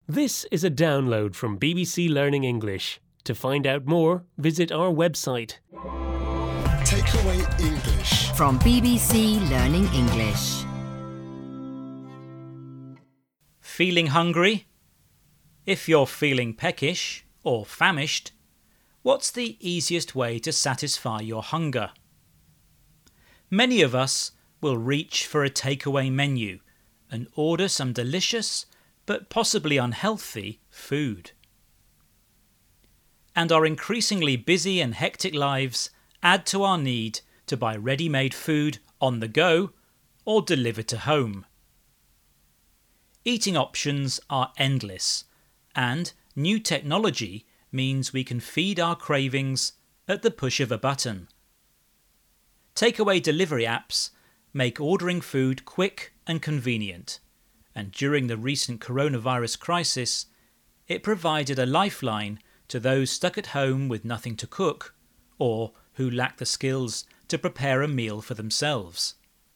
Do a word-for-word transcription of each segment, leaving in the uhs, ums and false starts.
This is a download from B B C Learning English. To find out more, visit our website. Takeaway English from B B C Learning English. Feeling hungry? If you're feeling peckish or famished, what's the easiest way to satisfy your hunger? Many of us will reach for a takeaway menu and order some delicious but possibly unhealthy food. And our increasingly busy and hectic lives add to our need to buy ready-made food on the go or delivered to home. Eating options are endless, and new technology means we can feed our cravings at the push of a button. Takeaway delivery apps make ordering food quick and convenient, and during the recent coronavirus crisis, it provided a lifeline to those stuck at home with nothing to cook or who lack the skills to prepare a meal for themselves.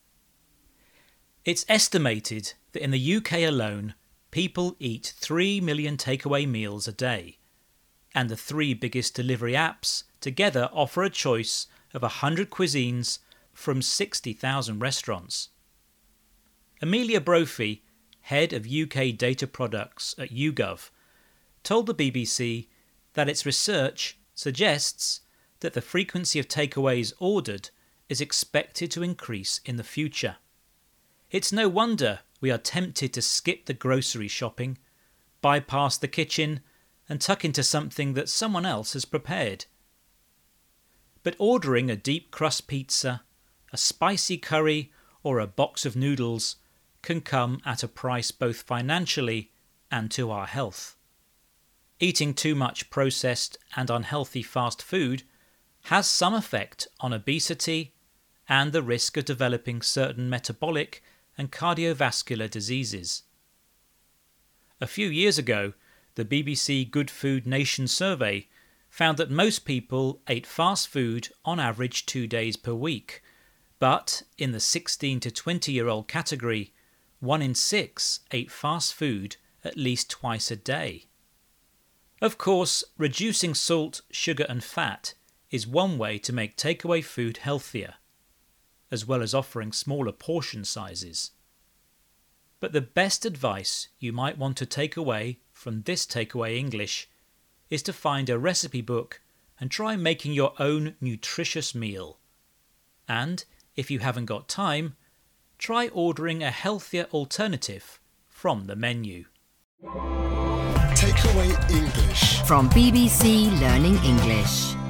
It's estimated that in the U K alone, people eat three million takeaway meals a day, and the three biggest delivery apps together offer a choice of one hundred cuisines from sixty thousand restaurants. Amelia Brophy, head of U K data products at YouGov, told the B B C that its research suggests that the frequency of takeaways ordered is expected to increase in the future. It's no wonder we are tempted to skip the grocery shopping, bypass the kitchen, and tuck into something that someone else has prepared. But ordering a deep crust pizza, a spicy curry, or a box of noodles can come at a price both financially and to our health. Eating too much processed and unhealthy fast food has some effect on obesity and the risk of developing certain metabolic and cardiovascular diseases. A few years ago, the B B C Good Food Nation survey found that most people ate fast food on average two days per week, but in the sixteen to twenty year old category, one in six ate fast food at least twice a day. Of course, reducing salt, sugar and fat is one way to make takeaway food healthier, as well as offering smaller portion sizes. But the best advice you might want to take away from this Takeaway English is to find a recipe book and try making your own nutritious meal. And if you haven't got time, try ordering a healthier alternative from the menu. Takeaway English from B B C Learning English.